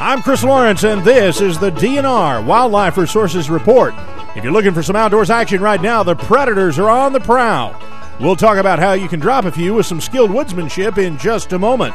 I'm Chris Lawrence, and this is the DNR Wildlife Resources Report. If you're looking for some outdoors action right now, the predators are on the prowl. We'll talk about how you can drop a few with some skilled woodsmanship in just a moment.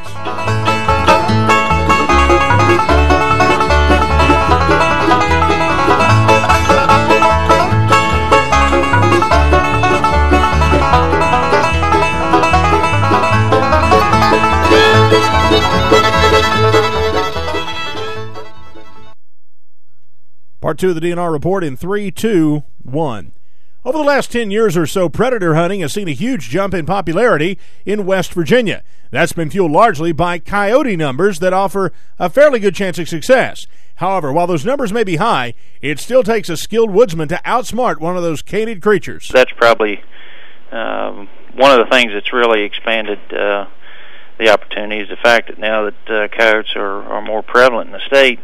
Part 2 of the DNR report in 3, 2, 1. Over the last 10 years or so, predator hunting has seen a huge jump in popularity in West Virginia. That's been fueled largely by coyote numbers that offer a fairly good chance of success. However, while those numbers may be high, it still takes a skilled woodsman to outsmart one of those canid creatures. That's probably one of the things that's really expanded the opportunity is the fact that now that coyotes are more prevalent in the state,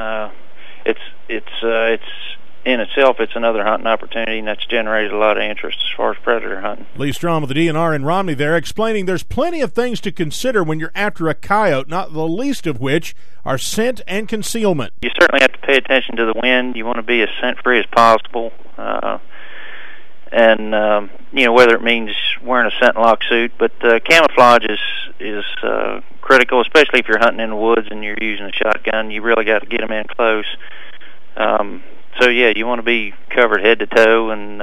it's in itself, it's another hunting opportunity, and that's generated a lot of interest as far as predator hunting. Lee Strom with the DNR in Romney there, explaining there's plenty of things to consider when you're after a coyote, not the least of which are scent and concealment. You certainly have to pay attention to the wind. You want to be as scent-free as possible, and whether it means wearing a scent lock suit, but camouflage is critical, especially if you're hunting in the woods and you're using a shotgun. You really got to get them in close. You want to be covered head to toe, and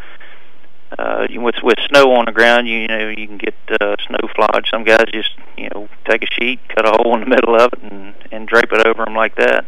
with snow on the ground, you can get snow flodge. Some guys just take a sheet, cut a hole in the middle of it, and drape it over them like that.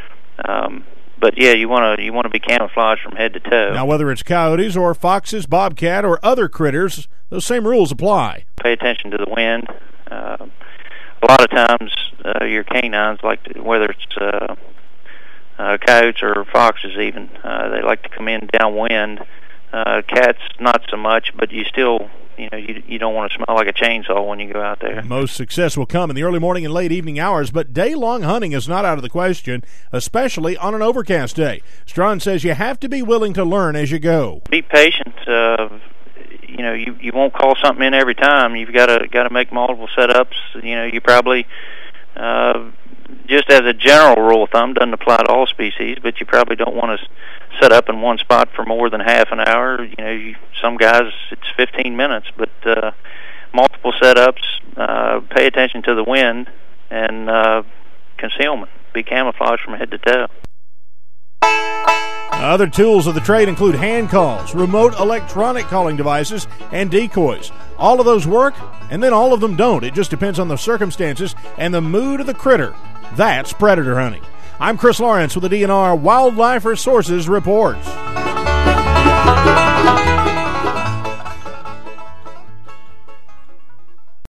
You want to be camouflaged from head to toe. Now, whether it's coyotes or foxes, bobcat, or other critters, those same rules apply. Pay attention to the wind. A lot of times, your canines whether it's coyotes or foxes even, they like to come in downwind. Cats not so much, but you still you don't want to smell like a chainsaw when you go out there. Most success will come in the early morning and late evening hours, but day-long hunting is not out of the question, especially on an overcast day. Strawn says you have to be willing to learn as you go. Be patient. You won't call something in every time. You've got to make multiple setups. You probably just as a general rule of thumb, doesn't apply to all species, but you probably don't want to set up in one spot for more than half an hour. Some guys it's 15 minutes, but multiple setups. Pay attention to the wind and concealment. Be camouflaged from head to toe. Other tools of the trade include hand calls, remote electronic calling devices, and decoys. All of those work, and then all of them don't. It just depends on the circumstances and the mood of the critter. That's predator hunting. I'm Chris Lawrence with the DNR Wildlife Resources Reports.